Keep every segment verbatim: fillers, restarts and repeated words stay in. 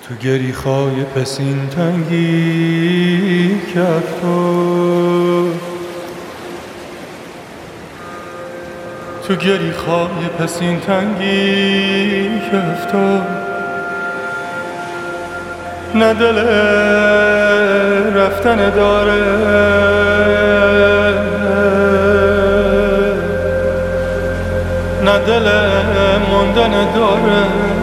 تو گریخای پسین تنگی کرد تو تو گریخای پسین تنگی کرد تو نه دل رفتن داره نه دل موندن داره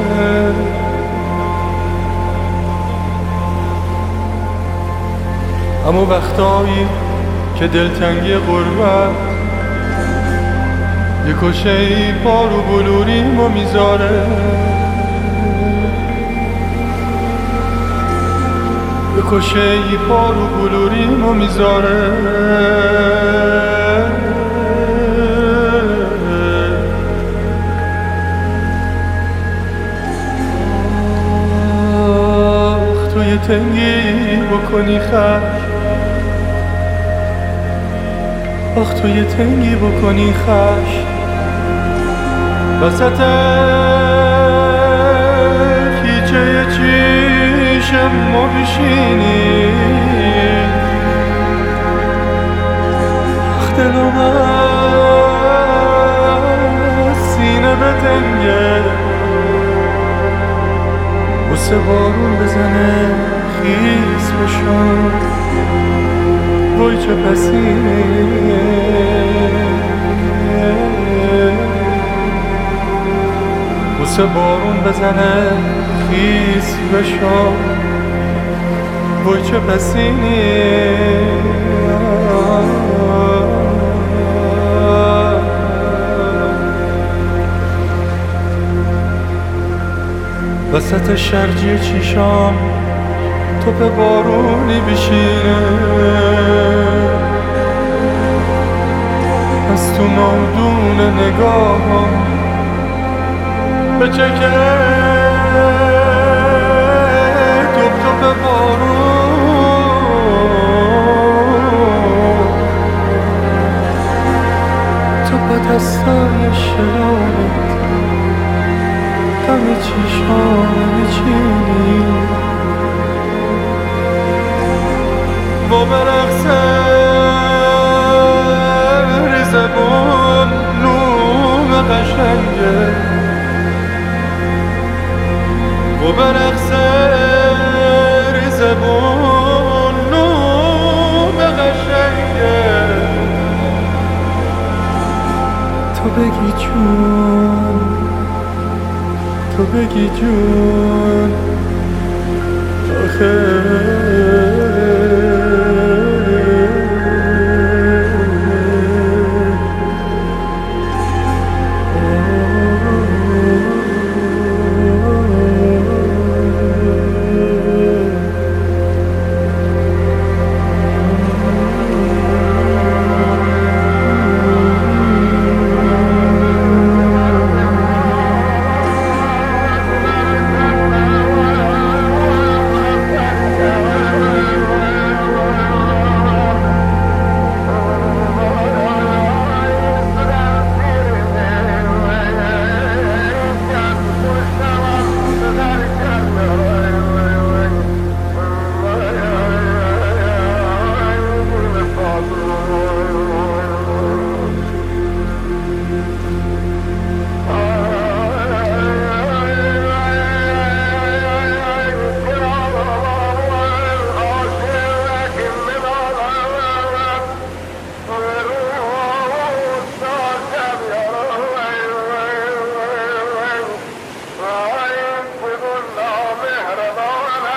اما وقتایی که دلتنگی غربت یه کشه ای پارو بلوریمو میذاره یه کشه ای پارو بلوریمو میذاره آخ تو یه تنگی بکنی خش آخ تو یه تنگی بکنی خش وسط کیچه چیشم ما بشینی آخ دلم از سینه بتنگه بوسه بارون بزنه خیس بشم وای چه پسینه بوسه بارون بزنه خیس بشم وای چه پسینه وسط شرجی چیشام توپ بارونی بشینه از تو نادون نگاهم بچکه توپ توپ بارون تو با دستای شرارت دم چیشام میچینی و برقصه زبان نوم قشنگه و برقصه زبان نوم قشنگه تو بگی جون تو بگی جون آخه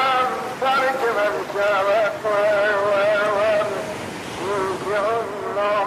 Oh